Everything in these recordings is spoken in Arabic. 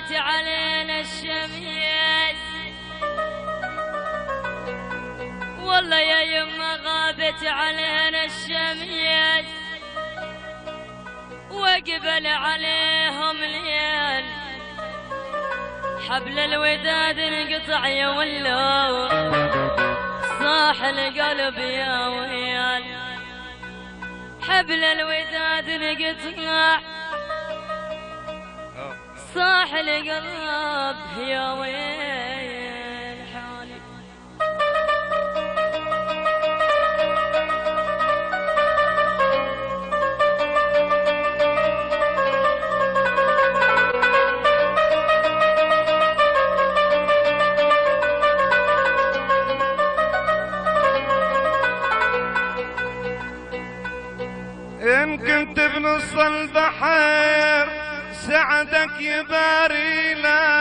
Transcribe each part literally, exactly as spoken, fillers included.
غابت علينا الشمس، والله يا يما غابت علينا الشمس، وقبل عليهم ليل حبل الوداد انقطع يا ولو، صاح القلب يا ويل، حبل الوداد انقطع صاح القلب يا ويل حالي. إن كنت بنص البحر سعدك يباري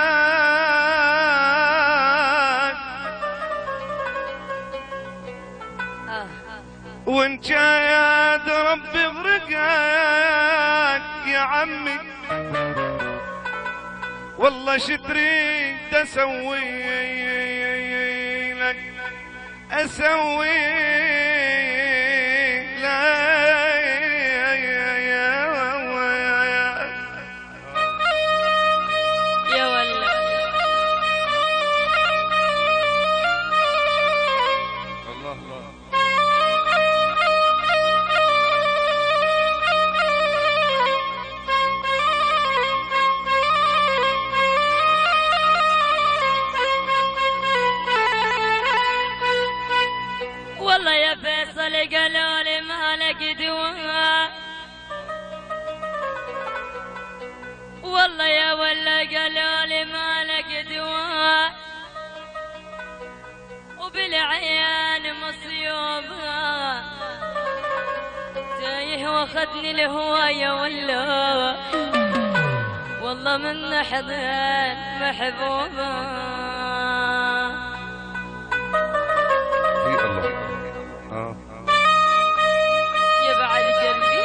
لك، وإن جايد ربي غرقك يا عمي، والله شتريد أسوي لك أسوي لك قالوا لي مالك دواء، والله يا ولا قالوا لي مالك دواء، وبالعيان مصيوبة تايه واخذني الهوى يا ولا، والله من حضن محبوبة يبعد قلبي.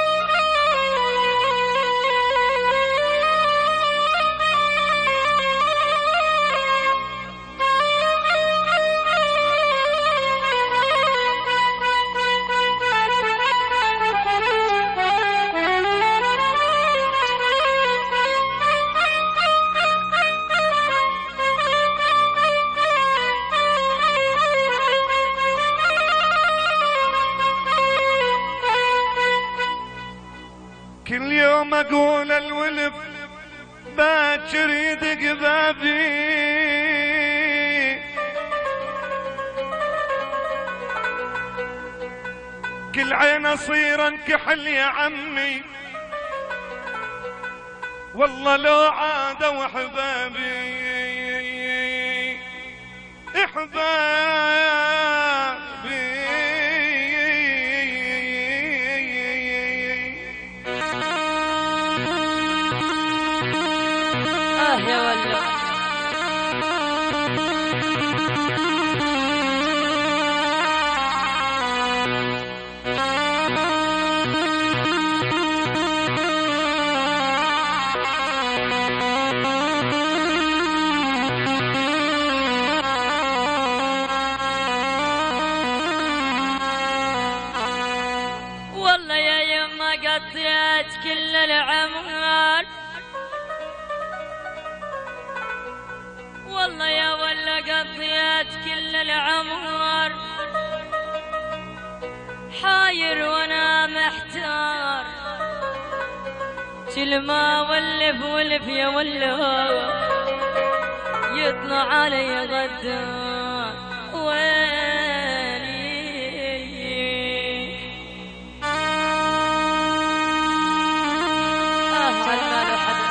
كل يوم اقول الولف باكر يدق بابي، كل عين اصير انكحل يا عمي، والله لو عادوا احبابي احبابي يا ولا والله يا يما قضيت كل العمر، والله يا ولا قضيت كل العمر حاير وانا محتار، كل ما ولف ولف يا ولا يطلع علي غدار ويلي. اه على حد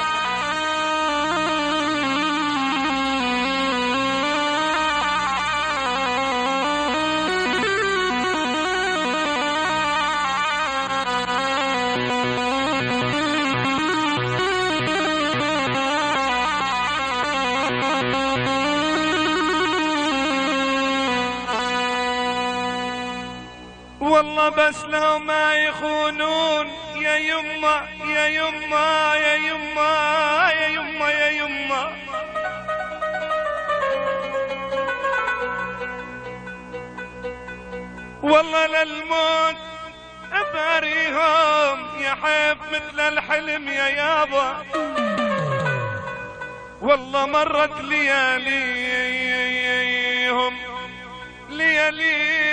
والله بس لو ما يخونون يا يما يا يما يا يما يا يما يا يما والله للموت اباريهم يا حيف مثل الحلم يا يابا. والله مرت لياليهم لياليهم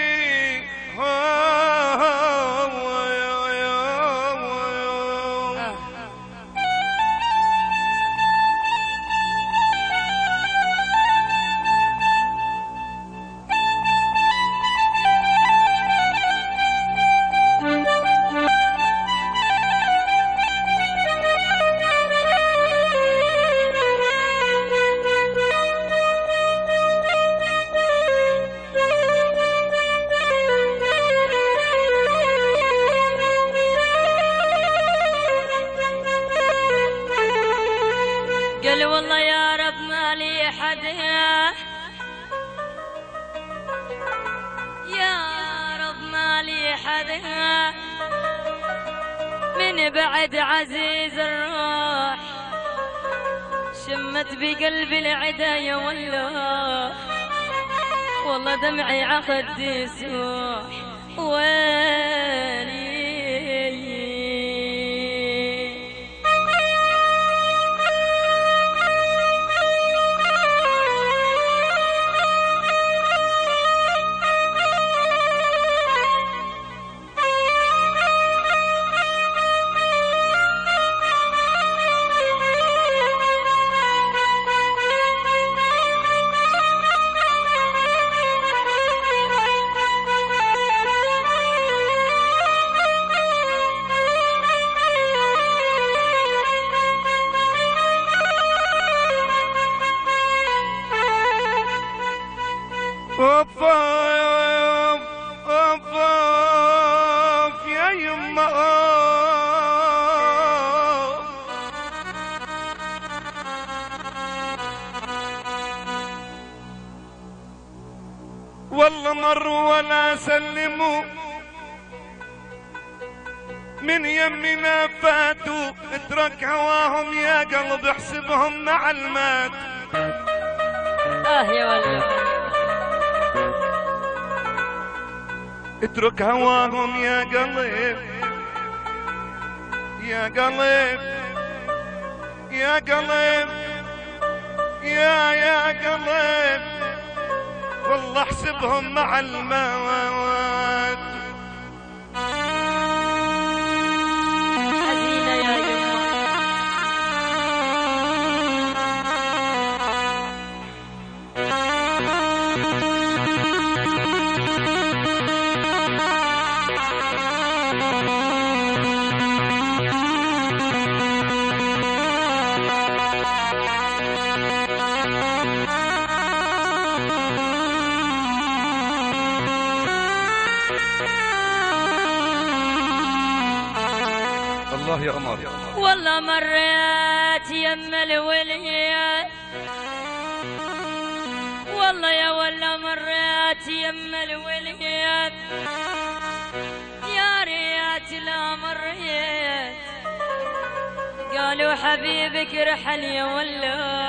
قال والله يا رب ما لي حد، يا رب ما لي حد من بعد عزيز الروح، شمت بقلبي العدا يا والله، والله دمعي عخدي يسوح ويلي. اوف اوف اوف يا يما اوف. والله مروا ولا سلموا من يمنا فاتوا، اترك هواهم يا قلب احسبهم مع المات. اه يا ولد اترك هواهم يا قلب يا قلب يا قلب يا يا قلب، والله احسبهم مع الموت. حزينة يا يما. الله يا قمر. والله مريت يم الوليات، والله يا ولا مريت يم الوليات، يا ريت لا مريت قالوا حبيبك رحل يا ولا.